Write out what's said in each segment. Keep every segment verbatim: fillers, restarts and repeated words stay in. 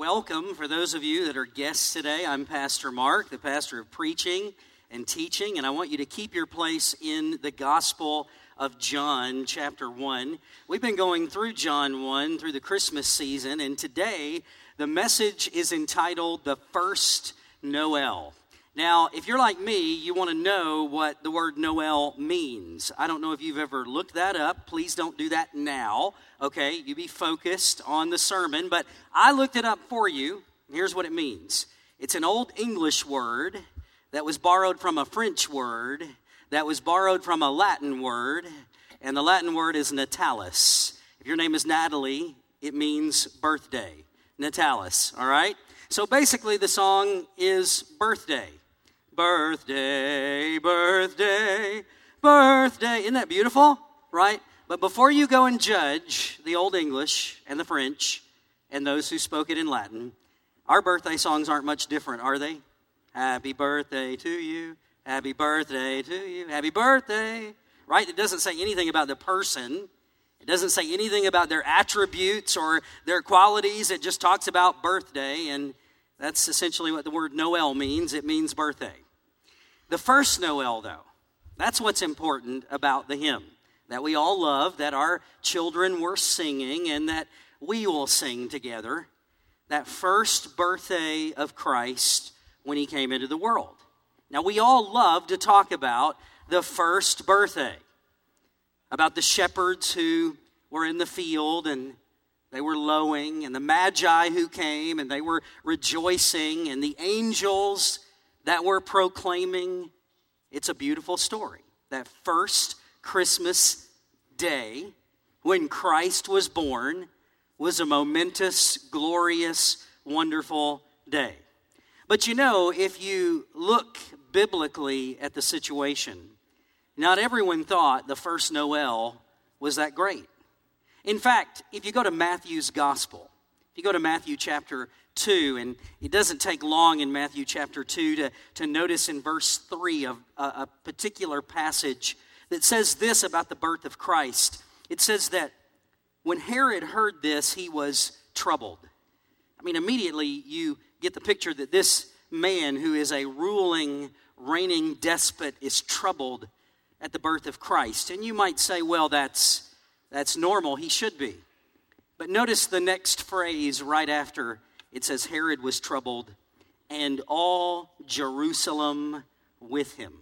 welcome for those of you that are guests today. I'm Pastor Mark, the pastor of preaching and teaching, and I want you to keep your place in the Gospel of John, chapter one. We've been going through John one through the Christmas season, and today the message is entitled The First Noel. Now, if you're like me, you want to know what the word Noel means. I don't know if you've ever looked that up. Please don't do that now, okay? You be focused on the sermon. But I looked it up for you. Here's what it means. It's an Old English word that was borrowed from a French word that was borrowed from a Latin word, and the Latin word is natalis. If your name is Natalie, it means birthday. Natalis, all right? So basically the song is birthday. Birthday, birthday, birthday. Isn't that beautiful? Right? But before you go and judge the Old English and the French and those who spoke it in Latin, our birthday songs aren't much different, are they? Happy birthday to you. Happy birthday to you. Happy birthday. Right? It doesn't say anything about the person. It doesn't say anything about their attributes or their qualities. It just talks about birthday, and that's essentially what the word Noel means. It means birthday. The first Noel, though, that's what's important about the hymn that we all love, that our children were singing, and that we will sing together. That first birthday of Christ when he came into the world. Now, we all love to talk about the first birthday, about the shepherds who were in the field and they were lowing, and the magi who came and they were rejoicing, and the angels that were proclaiming. It's a beautiful story. That first Christmas day when Christ was born was a momentous, glorious, wonderful day. But you know, if you look biblically at the situation, not everyone thought the first Noel was that great. In fact, if you go to Matthew's gospel, if you go to Matthew chapter two, and it doesn't take long in Matthew chapter two to, to notice in verse three of a, a particular passage that says this about the birth of Christ. It says that when Herod heard this, he was troubled. I mean, immediately you get the picture that this man who is a ruling, reigning despot is troubled at the birth of Christ. And you might say, well, that's that's normal. He should be. But notice the next phrase right after. It says Herod was troubled, and all Jerusalem with him.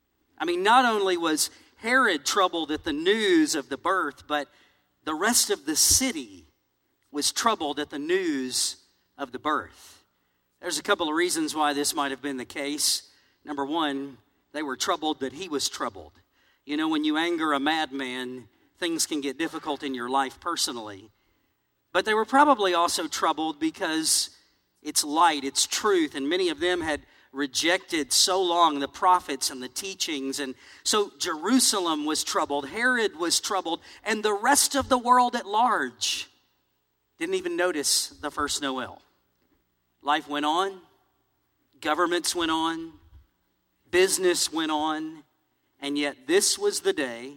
I mean, not only was Herod troubled at the news of the birth, but the rest of the city was troubled at the news of the birth. There's a couple of reasons why this might have been the case. Number one, they were troubled that he was troubled. You know, when you anger a madman, things can get difficult in your life personally. But they were probably also troubled because it's light, it's truth, and many of them had rejected so long the prophets and the teachings. And so Jerusalem was troubled, Herod was troubled, and the rest of the world at large didn't even notice the first Noel. Life went on, governments went on, business went on, and yet this was the day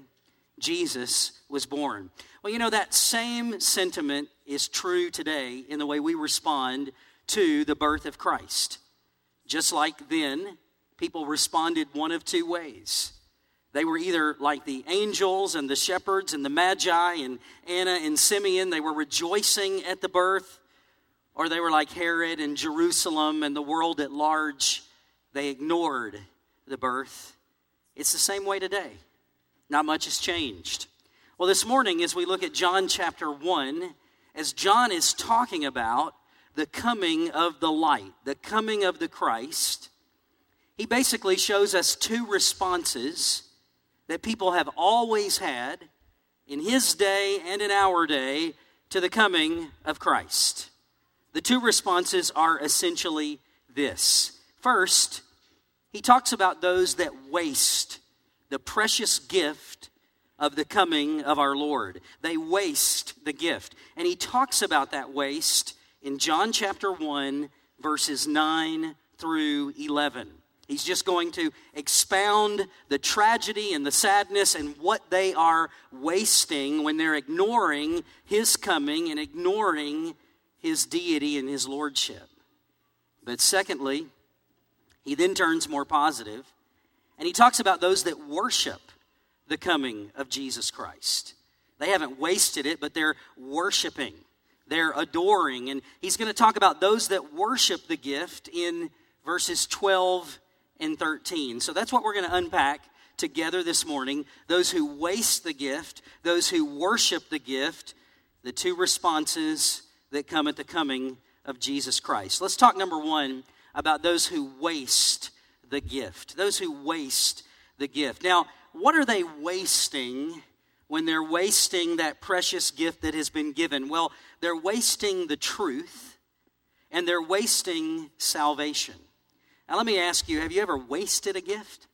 Jesus was born. Well, you know, that same sentiment is true today in the way we respond to the birth of Christ. Just like then, people responded one of two ways. They were either like the angels and the shepherds and the magi and Anna and Simeon, they were rejoicing at the birth, or they were like Herod and Jerusalem and the world at large. They ignored the birth. It's the same way today. Not much has changed. Well, this morning, as we look at John chapter one, as John is talking about the coming of the light, the coming of the Christ, he basically shows us two responses that people have always had in his day and in our day to the coming of Christ. The two responses are essentially this. First, he talks about those that waste the precious gift of the coming of our Lord. They waste the gift. And he talks about that waste in John chapter one, verses nine through eleven. He's just going to expound the tragedy and the sadness and what they are wasting when they're ignoring his coming and ignoring his deity and his lordship. But secondly, he then turns more positive, and he talks about those that worship the coming of Jesus Christ. They haven't wasted it, but they're worshiping. They're adoring. And he's going to talk about those that worship the gift in verses twelve and thirteen. So that's what we're going to unpack together this morning. Those who waste the gift, those who worship the gift, the two responses that come at the coming of Jesus Christ. Let's talk, number one, about those who waste the gift. Those who waste the gift. Now, what are they wasting when they're wasting that precious gift that has been given? Well, they're wasting the truth, and they're wasting salvation. Now, let me ask you, have you ever wasted a gift?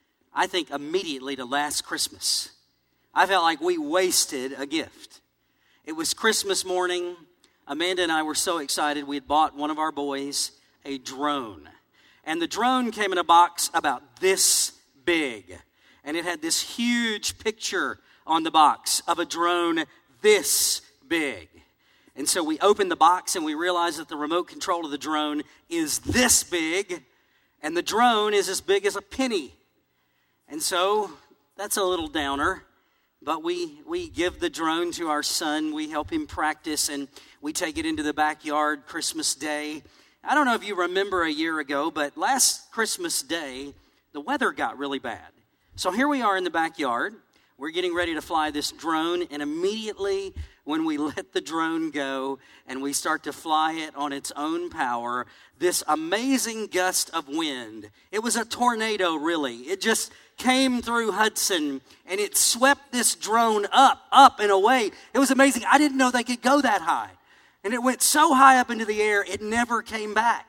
I think immediately to last Christmas. I felt like we wasted a gift. It was Christmas morning. Amanda and I were so excited. We had bought one of our boys a drone. And the drone came in a box about this big. And it had this huge picture on the box of a drone this big. And so we opened the box and we realized that the remote control of the drone is this big. And the drone is as big as a penny. And so that's a little downer. But we, we give the drone to our son. We help him practice, and we take it into the backyard Christmas Day. I don't know if you remember a year ago, but last Christmas Day, the weather got really bad. So here we are in the backyard. We're getting ready to fly this drone, and immediately when we let the drone go and we start to fly it on its own power, this amazing gust of wind, it was a tornado really. It just came through Hudson, and it swept this drone up, up and away. It was amazing. I didn't know they could go that high. And it went so high up into the air, it never came back.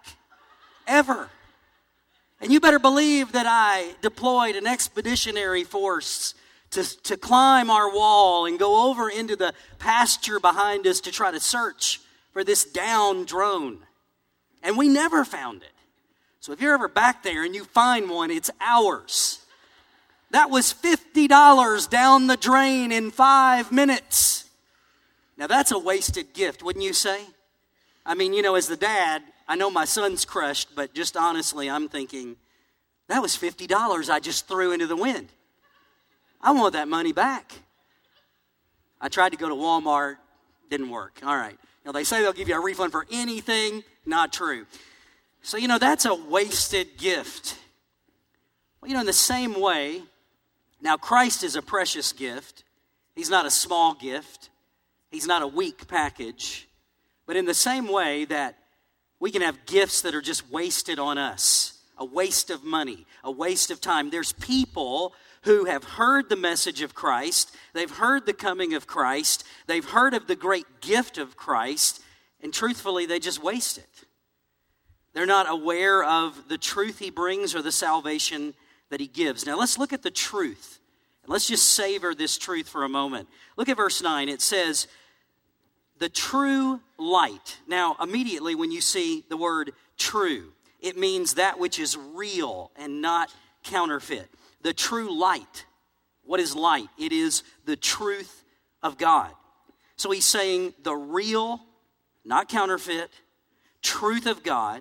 Ever. And you better believe that I deployed an expeditionary force to, to climb our wall and go over into the pasture behind us to try to search for this downed drone. And we never found it. So if you're ever back there and you find one, it's ours. That was fifty dollars down the drain in five minutes. Now that's a wasted gift, wouldn't you say? I mean, you know, as the dad, I know my son's crushed, but just honestly, I'm thinking, that was fifty dollars I just threw into the wind. I want that money back. I tried to go to Walmart, didn't work. All right. You know, they say they'll give you a refund for anything, not true. So, you know, that's a wasted gift. Well, you know, in the same way, now Christ is a precious gift. He's not a small gift. He's not a weak package. But in the same way that we can have gifts that are just wasted on us, a waste of money, a waste of time. There's people who have heard the message of Christ. They've heard the coming of Christ. They've heard of the great gift of Christ. And truthfully, they just waste it. They're not aware of the truth he brings or the salvation that he gives. Now let's look at the truth. And let's just savor this truth for a moment. Look at verse nine. It says, the true light. Now, immediately when you see the word true, it means that which is real and not counterfeit. The true light. What is light? It is the truth of God. So he's saying the real, not counterfeit, truth of God,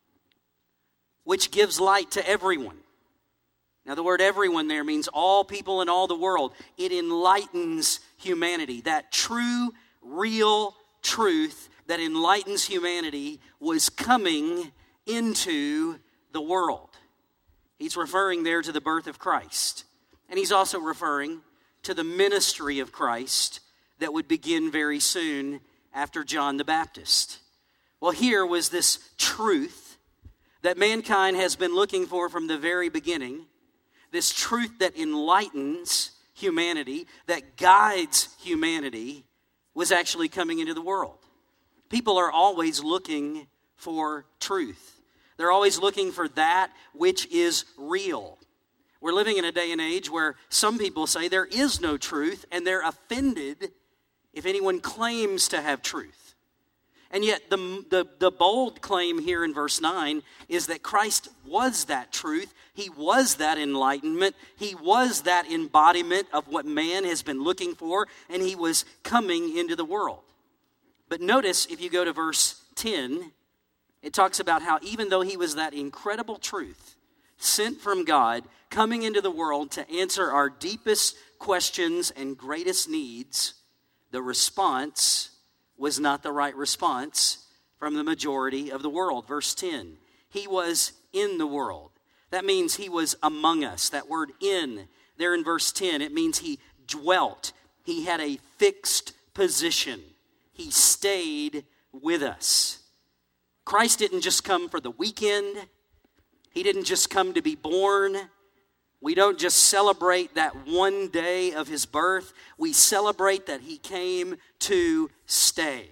which gives light to everyone. Now, the word everyone there means all people in all the world. It enlightens humanity. That true, real truth that enlightens humanity was coming into the world. He's referring there to the birth of Christ. And he's also referring to the ministry of Christ that would begin very soon after John the Baptist. Well, here was this truth that mankind has been looking for from the very beginning. This truth that enlightens humanity, that guides humanity, was actually coming into the world. People are always looking for truth. They're always looking for that which is real. We're living in a day and age where some people say there is no truth, and they're offended if anyone claims to have truth. And yet the, the, the bold claim here in verse nine is that Christ was that truth. He was that enlightenment. He was that embodiment of what man has been looking for, and he was coming into the world. But notice if you go to verse ten, it talks about how even though he was that incredible truth, sent from God, coming into the world to answer our deepest questions and greatest needs, the response was not the right response from the majority of the world. Verse ten, he was in the world. That means he was among us. That word in, there in verse ten, it means he dwelt. He had a fixed position. He stayed with us. Christ didn't just come for the weekend. He didn't just come to be born. We don't just celebrate that one day of his birth. We celebrate that he came to stay.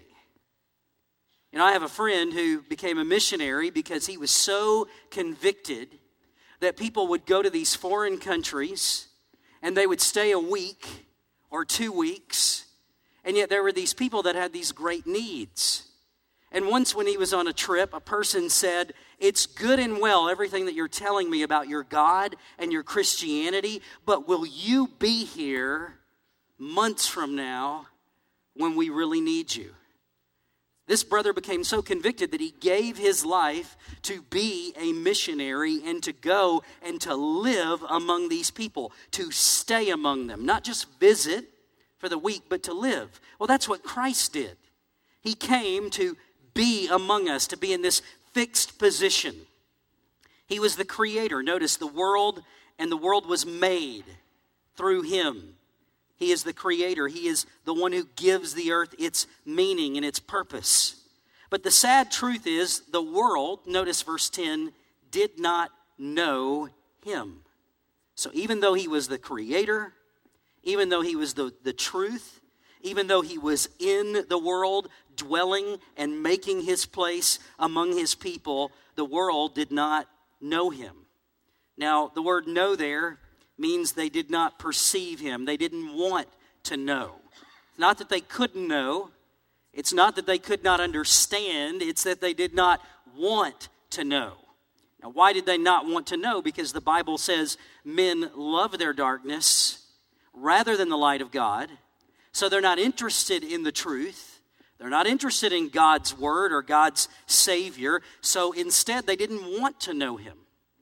You know, I have a friend who became a missionary because he was so convicted that people would go to these foreign countries and they would stay a week or two weeks, and yet there were these people that had these great needs. And once when he was on a trip, a person said, "It's good and well, everything that you're telling me about your God and your Christianity, but will you be here months from now when we really need you?" This brother became so convicted that he gave his life to be a missionary and to go and to live among these people, to stay among them, not just visit for the week, but to live. Well, that's what Christ did. He came to be among us, to be in this fixed position. He was the creator. Notice the world, and the world was made through him. He is the creator. He is the one who gives the earth its meaning and its purpose. But the sad truth is the world, notice verse ten, did not know him. So even though he was the creator, even though he was the, the truth, even though he was in the world, dwelling and making his place among his people, the world did not know him. Now, the word know there means they did not perceive him. They didn't want to know. It's not that they couldn't know. It's not that they could not understand. It's that they did not want to know. Now, why did they not want to know? Because the Bible says men love their darkness rather than the light of God. So they're not interested in the truth. They're not interested in God's word or God's Savior. So instead, they didn't want to know him.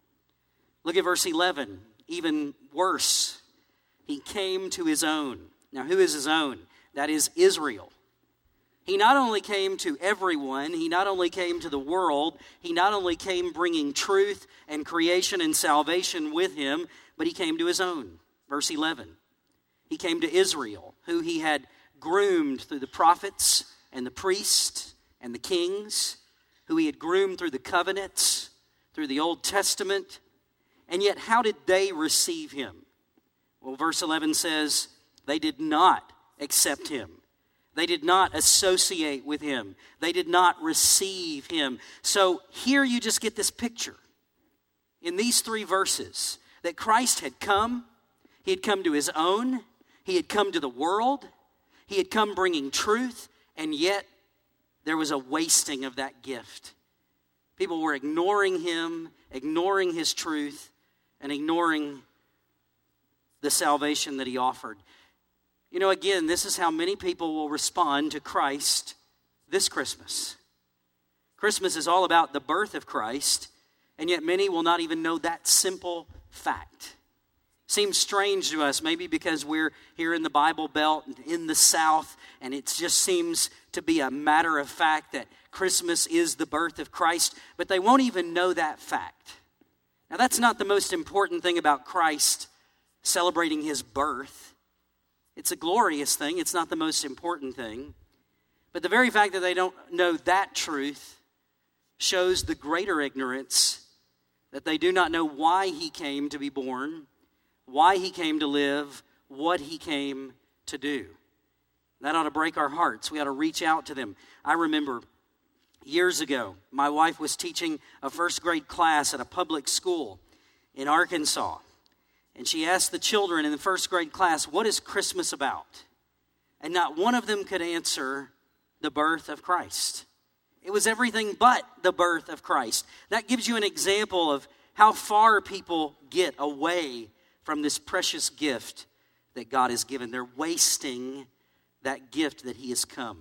Look at verse eleven. Even worse, he came to his own. Now, who is his own? That is Israel. He not only came to everyone, he not only came to the world, he not only came bringing truth and creation and salvation with him, but he came to his own. Verse eleven. He came to Israel, who he had groomed through the prophets and the priests and the kings, who he had groomed through the covenants, through the Old Testament. And yet, how did they receive him? Well, verse eleven says, they did not accept him. They did not associate with him. They did not receive him. So here you just get this picture in these three verses that Christ had come. He had come to his own. He had come to the world. He had come bringing truth. And yet, there was a wasting of that gift. People were ignoring him, ignoring his truth, and ignoring the salvation that he offered. You know, again, this is how many people will respond to Christ this Christmas. Christmas is all about the birth of Christ, and yet many will not even know that simple fact. Seems strange to us, maybe because we're here in the Bible Belt, in the South, and it just seems to be a matter of fact that Christmas is the birth of Christ, but they won't even know that fact. Now, that's not the most important thing about Christ celebrating his birth. It's a glorious thing. It's not the most important thing. But the very fact that they don't know that truth shows the greater ignorance that they do not know why he came to be born, why he came to live, what he came to do. That ought to break our hearts. We ought to reach out to them. I remember years ago, my wife was teaching a first grade class at a public school in Arkansas. And she asked the children in the first grade class, what is Christmas about? And not one of them could answer the birth of Christ. It was everything but the birth of Christ. That gives you an example of how far people get away from this precious gift that God has given. They're wasting that gift that he has come.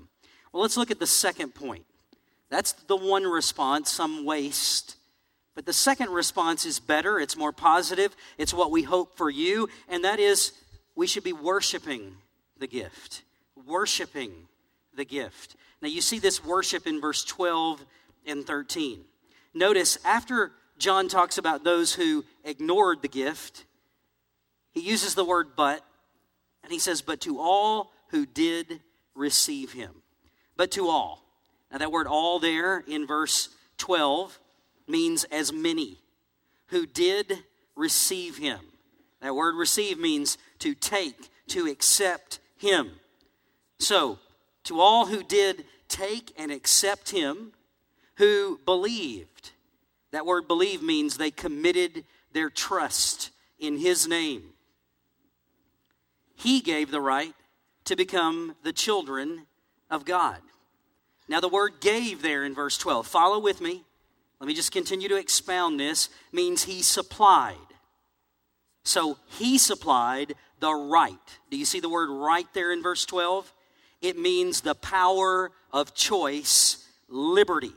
Well, let's look at the second point. That's the one response, some waste. But the second response is better. It's more positive. It's what we hope for you. And that is, we should be worshiping the gift. Worshiping the gift. Now, you see this worship in verse twelve and thirteen. Notice, after John talks about those who ignored the gift, he uses the word but, and he says, but to all who did receive him. But to all. Now that word all there in verse twelve means as many who did receive him. That word receive means to take, to accept him. So, to all who did take and accept him, who believed. That word believe means they committed their trust in his name. He gave the right to become the children of God. Now the word gave there in verse twelve, follow with me. Let me just continue to expound this, means he supplied. So he supplied the right. Do you see the word right there in verse twelve? It means the power of choice, liberty.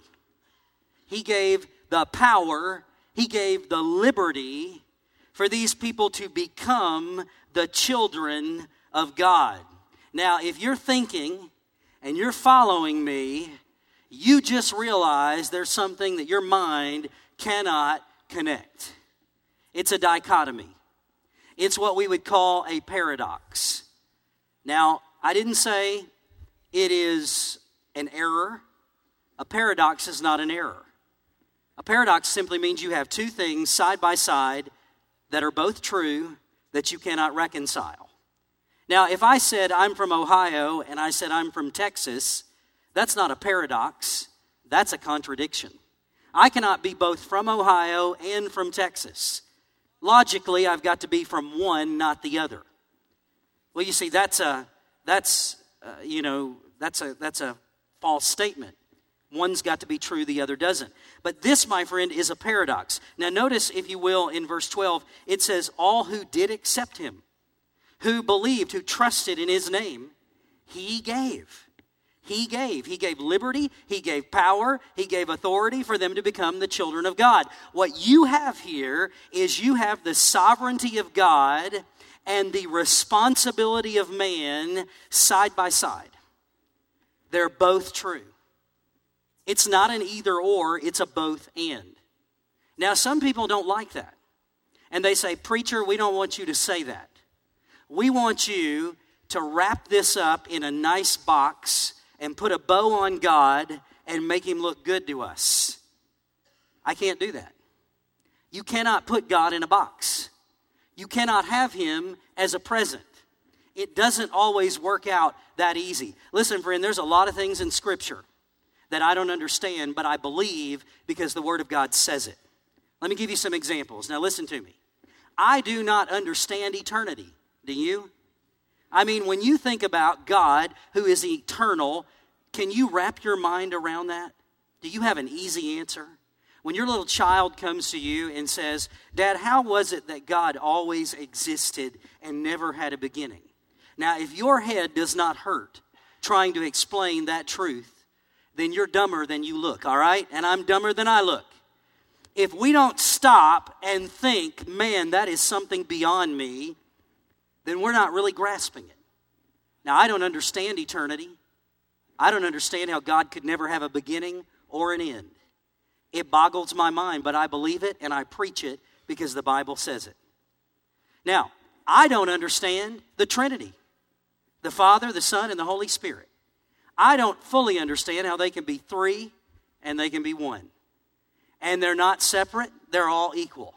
He gave the power, he gave the liberty for these people to become the children of God. Now, if you're thinking and you're following me, you just realize there's something that your mind cannot connect. It's a dichotomy. It's what we would call a paradox. Now, I didn't say it is an error. A paradox is not an error. A paradox simply means you have two things side by side that are both true that you cannot reconcile. Now, if I said I'm from Ohio and I said I'm from Texas, that's not a paradox. That's a contradiction. I cannot be both from Ohio and from Texas. Logically, I've got to be from one, not the other. Well, you see, that's a that's uh, you know that's a that's a false statement. One's got to be true, the other doesn't. But this, my friend, is a paradox. Now, notice, if you will, in verse twelve, it says, all who did accept him, who believed, who trusted in his name, he gave. He gave. He gave liberty. He gave power. He gave authority for them to become the children of God. What you have here is you have the sovereignty of God and the responsibility of man side by side. They're both true. It's not an either or, it's a both and. Now, some people don't like that. And they say, preacher, we don't want you to say that. We want you to wrap this up in a nice box and put a bow on God and make him look good to us. I can't do that. You cannot put God in a box. You cannot have him as a present. It doesn't always work out that easy. Listen, friend, there's a lot of things in Scripture that I don't understand, but I believe because the Word of God says it. Let me give you some examples. Now listen to me. I do not understand eternity. Do you? I mean, when you think about God, who is eternal, can you wrap your mind around that? Do you have an easy answer? When your little child comes to you and says, Dad, how was it that God always existed and never had a beginning? Now, if your head does not hurt trying to explain that truth, then you're dumber than you look, all right? And I'm dumber than I look. If we don't stop and think, man, that is something beyond me, then we're not really grasping it. Now, I don't understand eternity. I don't understand how God could never have a beginning or an end. It boggles my mind, but I believe it and I preach it because the Bible says it. Now, I don't understand the Trinity, the Father, the Son, and the Holy Spirit. I don't fully understand how they can be three and they can be one. And they're not separate, they're all equal.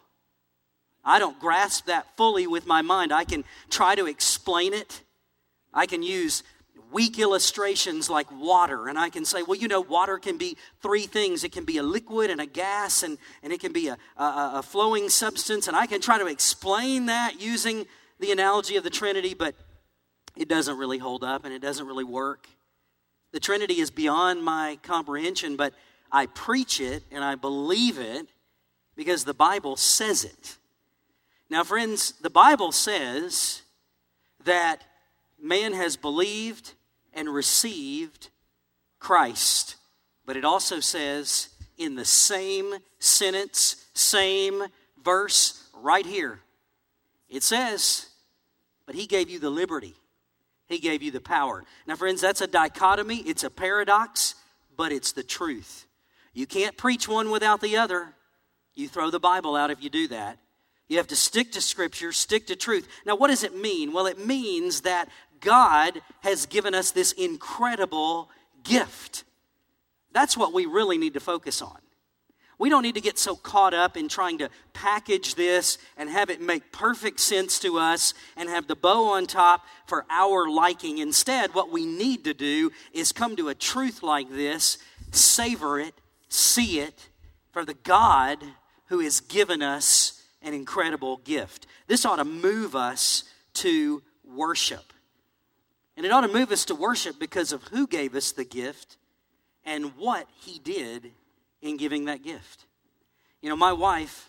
I don't grasp that fully with my mind. I can try to explain it. I can use weak illustrations like water, and I can say, well, you know, water can be three things. It can be a liquid and a gas, and, and it can be a, a, a flowing substance, and I can try to explain that using the analogy of the Trinity, but it doesn't really hold up, and it doesn't really work. The Trinity is beyond my comprehension, but I preach it, and I believe it because the Bible says it. Now, friends, the Bible says that man has believed and received Christ. But it also says in the same sentence, same verse right here, it says, but he gave you the liberty. He gave you the power. Now, friends, that's a dichotomy. It's a paradox, but it's the truth. You can't preach one without the other. You throw the Bible out if you do that. You have to stick to Scripture, stick to truth. Now, what does it mean? Well, it means that God has given us this incredible gift. That's what we really need to focus on. We don't need to get so caught up in trying to package this and have it make perfect sense to us and have the bow on top for our liking. Instead, what we need to do is come to a truth like this, savor it, see it, for the God who has given us an incredible gift. This ought to move us to worship. And it ought to move us to worship because of who gave us the gift and what he did in giving that gift. You know, my wife,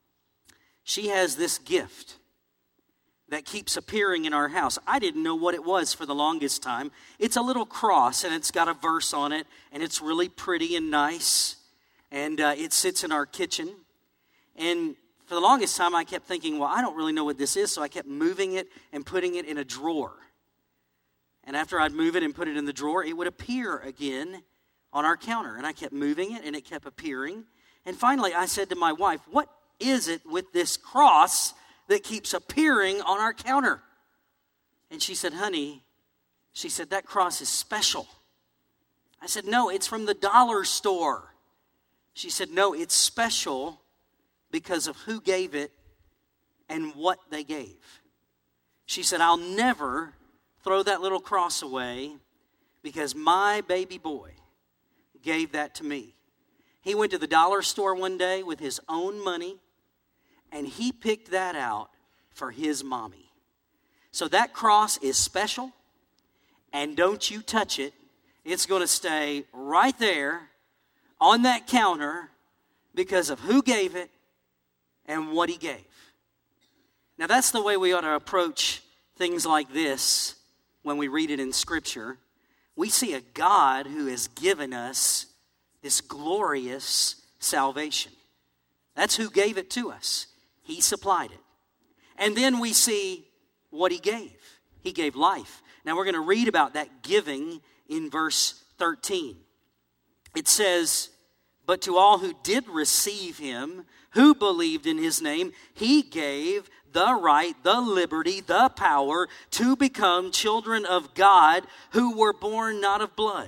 she has this gift that keeps appearing in our house. I didn't know what it was for the longest time. It's a little cross, and it's got a verse on it, and it's really pretty and nice, and uh, it sits in our kitchen. And for the longest time, I kept thinking, well, I don't really know what this is, so I kept moving it and putting it in a drawer. And after I'd move it and put it in the drawer, it would appear again on our counter. And I kept moving it, and it kept appearing. And finally, I said to my wife, what is it with this cross that keeps appearing on our counter? And she said, honey, she said, that cross is special. I said, no, it's from the dollar store. She said, no, it's special because of who gave it and what they gave. She said, I'll never throw that little cross away because my baby boy gave that to me. He went to the dollar store one day with his own money, and he picked that out for his mommy. So that cross is special, and don't you touch it. It's going to stay right there on that counter because of who gave it and what he gave. Now, that's the way we ought to approach things like this when we read it in Scripture. We see a God who has given us this glorious salvation. That's who gave it to us. He supplied it. And then we see what he gave. He gave life. Now we're going to read about that giving in verse thirteen. It says, but to all who did receive him, who believed in his name, he gave the right, the liberty, the power to become children of God, who were born not of blood,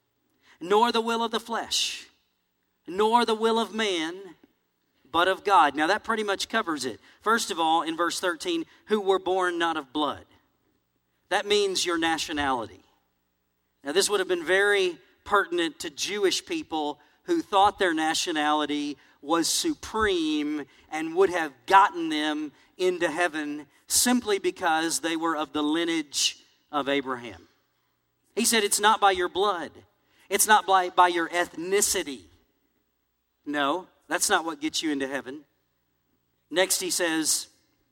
nor the will of the flesh, nor the will of man, but of God. Now that pretty much covers it. First of all, in verse thirteen, who were born not of blood. That means your nationality. Now this would have been very pertinent to Jewish people who thought their nationality was supreme and would have gotten them into heaven simply because they were of the lineage of Abraham. He said it's not by your blood. It's not by, by your ethnicity. No, that's not what gets you into heaven. Next he says,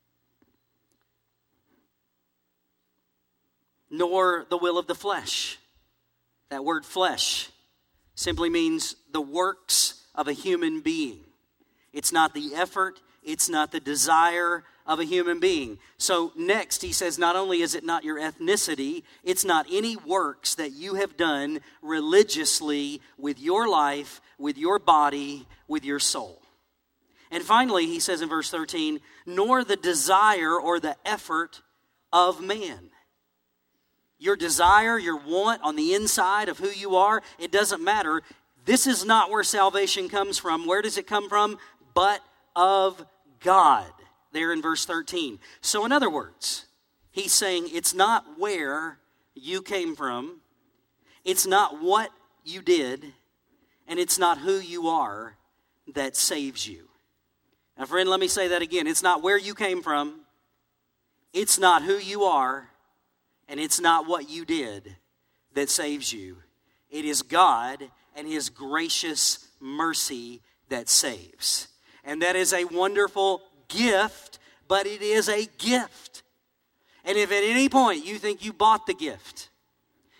nor the will of the flesh. That word flesh simply means the works of a human being. It's not the effort, it's not the desire of a human being. So next he says, not only is it not your ethnicity, it's not any works that you have done religiously with your life, with your body, with your soul. And finally he says in verse thirteen, nor the desire or the effort of man. Your desire, your want on the inside of who you are, it doesn't matter. This is not where salvation comes from. Where does it come from? But of God, there in verse thirteen. So in other words, he's saying it's not where you came from, it's not what you did, and it's not who you are that saves you. Now friend, let me say that again. It's not where you came from, it's not who you are, and it's not what you did that saves you. It is God and his gracious mercy that saves. And that is a wonderful gift, but it is a gift. And if at any point you think you bought the gift,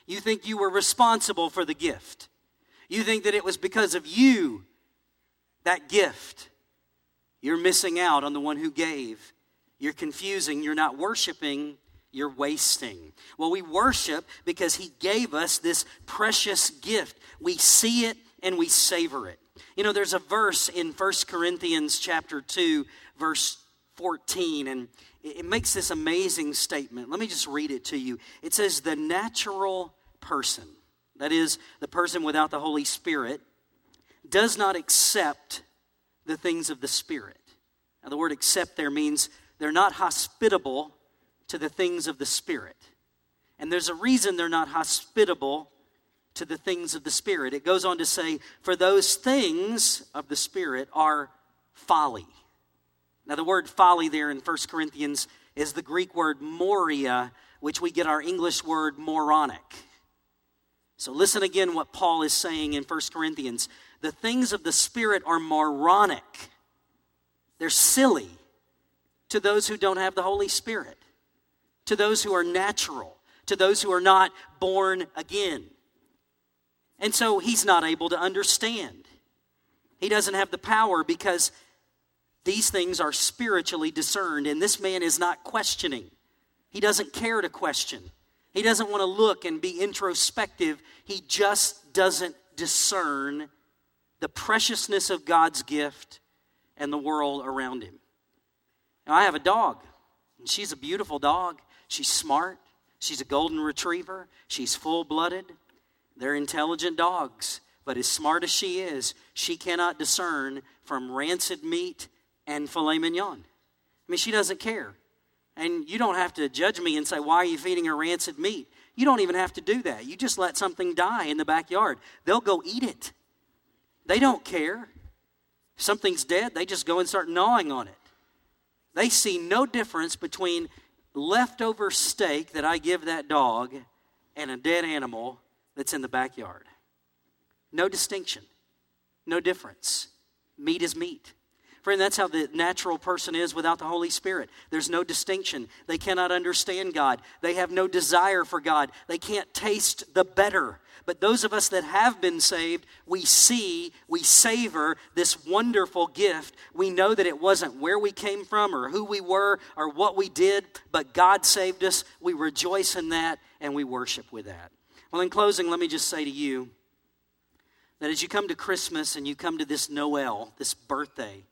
You think you were responsible for the gift. You think that it was because of you, that gift. You're missing out on the one who gave. You're confusing. You're not worshiping. You're wasting. Well, we worship because he gave us this precious gift. We see it and we savor it. You know, there's a verse in First Corinthians chapter two, verse fourteen, and it makes this amazing statement. Let me just read it to you. It says, the natural person, that is, the person without the Holy Spirit, does not accept the things of the Spirit. Now, the word accept there means they're not hospitable to the things of the Spirit. And there's a reason they're not hospitable to the things of the Spirit. It goes on to say, for those things of the Spirit are folly. Now, the word folly there in First Corinthians is the Greek word moria, which we get our English word moronic. So listen again what Paul is saying in First Corinthians. The things of the Spirit are moronic. They're silly to those who don't have the Holy Spirit, to those who are natural, to those who are not born again. And so he's not able to understand. He doesn't have the power because these things are spiritually discerned, and this man is not questioning. He doesn't care to question. He doesn't want to look and be introspective. He just doesn't discern the preciousness of God's gift and the world around him. Now, I have a dog, and she's a beautiful dog. She's smart. She's a golden retriever. She's full-blooded. They're intelligent dogs, but as smart as she is, she cannot discern from rancid meat and filet mignon. I mean, she doesn't care. And you don't have to judge me and say, why are you feeding her rancid meat? You don't even have to do that. You just let something die in the backyard. They'll go eat it. They don't care. If something's dead, they just go and start gnawing on it. They see no difference between leftover steak that I give that dog and a dead animal that's in the backyard. No distinction. No difference. Meat is meat. Friend, that's how the natural person is without the Holy Spirit. There's no distinction. They cannot understand God. They have no desire for God. They can't taste the better. But those of us that have been saved, we see, we savor this wonderful gift. We know that it wasn't where we came from or who we were or what we did, but God saved us. We rejoice in that and we worship with that. Well, in closing, let me just say to you that as you come to Christmas and you come to this Noel, this birthday,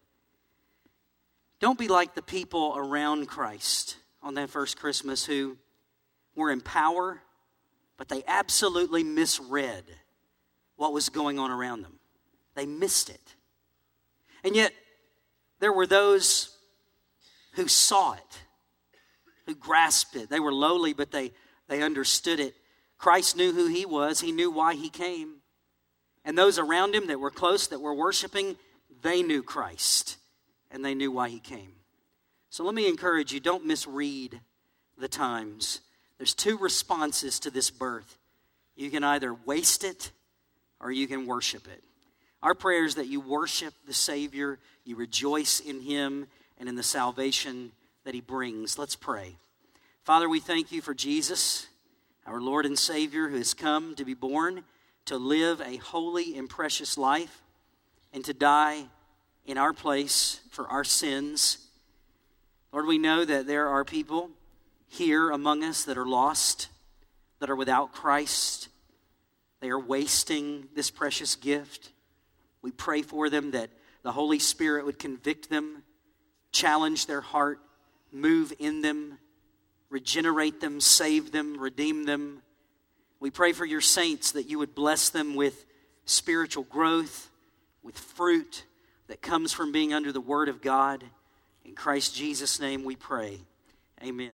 don't be like the people around Christ on that first Christmas who were in power, but they absolutely misread what was going on around them. They missed it. And yet, there were those who saw it, who grasped it. They were lowly, but they, they understood it. Christ knew who he was. He knew why he came. And those around him that were close, that were worshiping, they knew Christ. And they knew why he came. So let me encourage you, don't misread the times. There's two responses to this birth. You can either waste it or you can worship it. Our prayer is that you worship the Savior, you rejoice in him and in the salvation that he brings. Let's pray. Father, we thank you for Jesus, our Lord and Savior, who has come to be born, to live a holy and precious life, and to die in our place for our sins. Lord, we know that there are people here among us that are lost, that are without Christ. They are wasting this precious gift. We pray for them that the Holy Spirit would convict them, challenge their heart, move in them, regenerate them, save them, redeem them. We pray for your saints that you would bless them with spiritual growth, with fruit that comes from being under the Word of God. In Christ Jesus' name we pray. Amen.